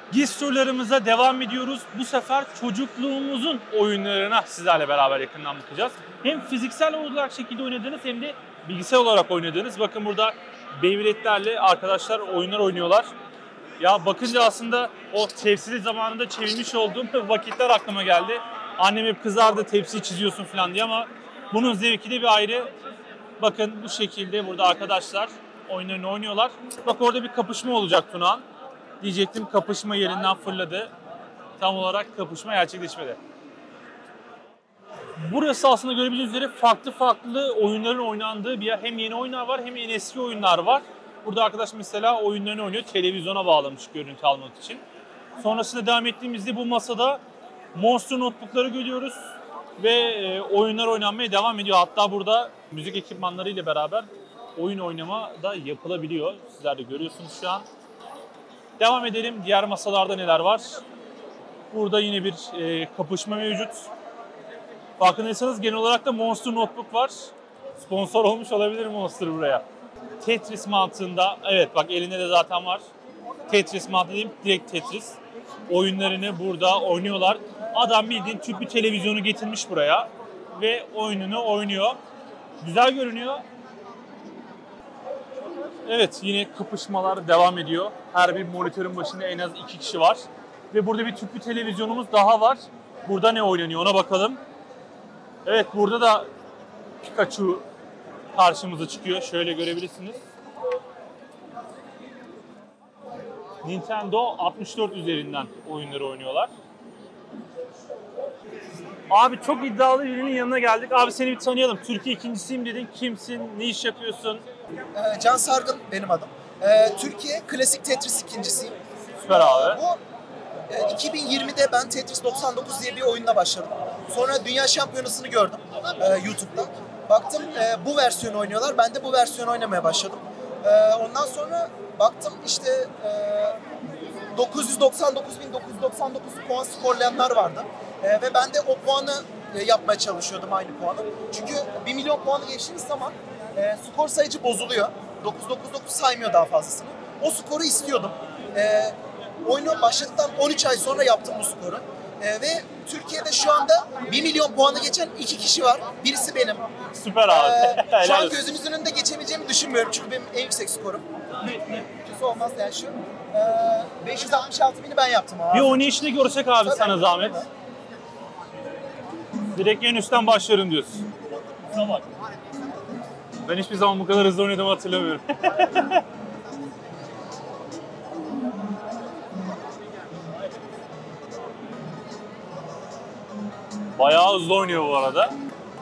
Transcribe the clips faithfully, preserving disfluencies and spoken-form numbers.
Giz turlarımıza devam ediyoruz. Bu sefer çocukluğumuzun oyunlarına sizlerle beraber yakından bakacağız. Hem fiziksel olarak şekilde oynadığınız hem de bilgisayar olarak oynadığınız. Bakın burada Beyblade'lerle arkadaşlar oyunlar oynuyorlar. Ya bakınca aslında o tepsili zamanında çevirmiş olduğum vakitler aklıma geldi. Annem hep kızardı, tepsiyi çiziyorsun falan diye, ama bunun zevki de bir ayrı. Bakın bu şekilde burada arkadaşlar oyunlarını oynuyorlar. Bak orada bir kapışma olacak Tunağan. Diyecektim, kapışma yerinden fırladı. Tam olarak kapışma gerçekleşmedi. Burası aslında görebildiğiniz üzere farklı farklı oyunların oynandığı bir yer. Hem yeni oyunlar var hem en eski oyunlar var. Burada arkadaş mesela oyunlarını oynuyor. Televizyona bağlamış görüntü almak için. Sonrasında devam ettiğimizde bu masada Monster Notebook'ları görüyoruz. Ve e, oyunlar oynanmaya devam ediyor. Hatta burada müzik ekipmanları ile beraber oyun oynama da yapılabiliyor. Sizler de görüyorsunuz şu an. Devam edelim. Diğer masalarda neler var? Burada yine bir e, kapışma mevcut. Farkındaysanız genel olarak da Monster Notebook var. Sponsor olmuş olabilir Monster buraya. Tetris mantığında, evet bak elinde de zaten var. Tetris mantığı değil, direkt Tetris. Oyunlarını burada oynuyorlar. Adam bildiğin tüplü televizyonu getirmiş buraya ve oyununu oynuyor. Güzel görünüyor. Evet, yine kapışmalar devam ediyor. Her bir monitörün başında en az iki kişi var. Ve burada bir tüplü televizyonumuz daha var. Burada ne oynanıyor ona bakalım. Evet, burada da Pikachu karşımıza çıkıyor. Şöyle görebilirsiniz. Nintendo altmış dört üzerinden oyunları oynuyorlar. Abi çok iddialı birinin yanına geldik. Abi seni bir tanıyalım. Türkiye ikincisiyim dedin. Kimsin? Ne iş yapıyorsun? Ee, Can Sargın benim adım. Ee, Türkiye Klasik Tetris ikincisiyim. Süper abi. Bu e, iki bin yirmide ben Tetris doksan dokuz diye bir oyunla başladım. Sonra Dünya Şampiyonası'nı gördüm e, YouTube'da. Baktım e, bu versiyonu oynuyorlar. Ben de bu versiyonu oynamaya başladım. E, ondan sonra baktım işte e, dokuz yüz doksan dokuz bin dokuz yüz doksan dokuz puan skorlayanlar vardı. E, ve ben de o puanı e, yapmaya çalışıyordum, aynı puanı. Çünkü bir milyon puanı geçtiğiniz zaman e, skor sayıcı bozuluyor. dokuz yüz doksan dokuz saymıyor daha fazlasını. O skoru istiyordum. E, oyunu başladıktan on üç ay sonra yaptım bu skoru. E, ve Türkiye'de şu anda bir milyon puanı geçen iki kişi var. Birisi benim. Süper abi. E, şu an gözümüzün önünde geçebileceğimi düşünmüyorum. Çünkü benim en yüksek skorum. Kötüsü olmaz yani şu. E, beş yüz altmış altı bini ben yaptım abi. Bir oynayışını görsek abi. Tabii, sana zahmet. Direkt en üstten başlıyorum diyorsun. Tamam. Ben hiçbir zaman bu kadar hızlı oynadığımı hatırlamıyorum. Bayağı hızlı oynuyor bu arada.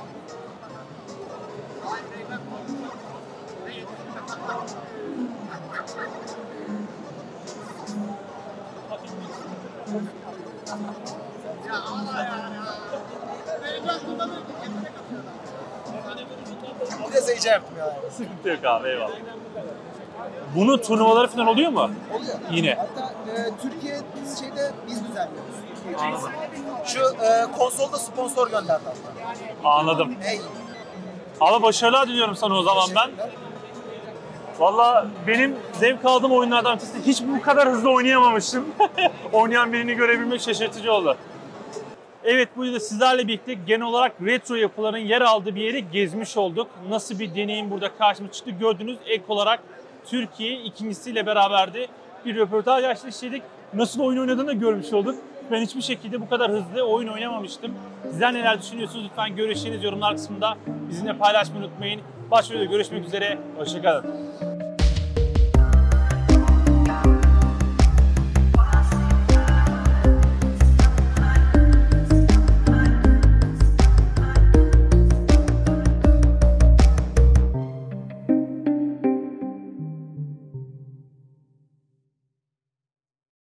Biraz heyecan yaptım ya. Sıkıntı yok abi, eyvallah. Bunun turnuvaları falan oluyor mu? Oluyor. Yine. Hatta e, Türkiye şeyde biz düzenliyoruz. Anladım. Şu e, konsolda sponsor gönderdi hatta. Anladım. Hey. Ama başarılar diliyorum sana o zaman ben. Valla benim zevk aldığım oyunlardan ötesi hiç bu kadar hızlı oynayamamıştım. Oynayan birini görebilmek şaşırtıcı oldu. Evet, bu yılda sizlerle birlikte genel olarak retro yapıların yer aldığı bir yeri gezmiş olduk. Nasıl bir deneyim burada karşıma çıktı gördünüz. Ek olarak Türkiye ikincisiyle beraberdi. Bir röportaj gerçekleştirdik. Nasıl oyun oynadığını da görmüş olduk. Ben hiçbir şekilde bu kadar hızlı oyun oynamamıştım. Sizler neler düşünüyorsunuz? Lütfen görüşlerinizi yorumlar kısmında bizimle paylaşmayı unutmayın. Başka videoda görüşmek üzere. Hoşça kalın.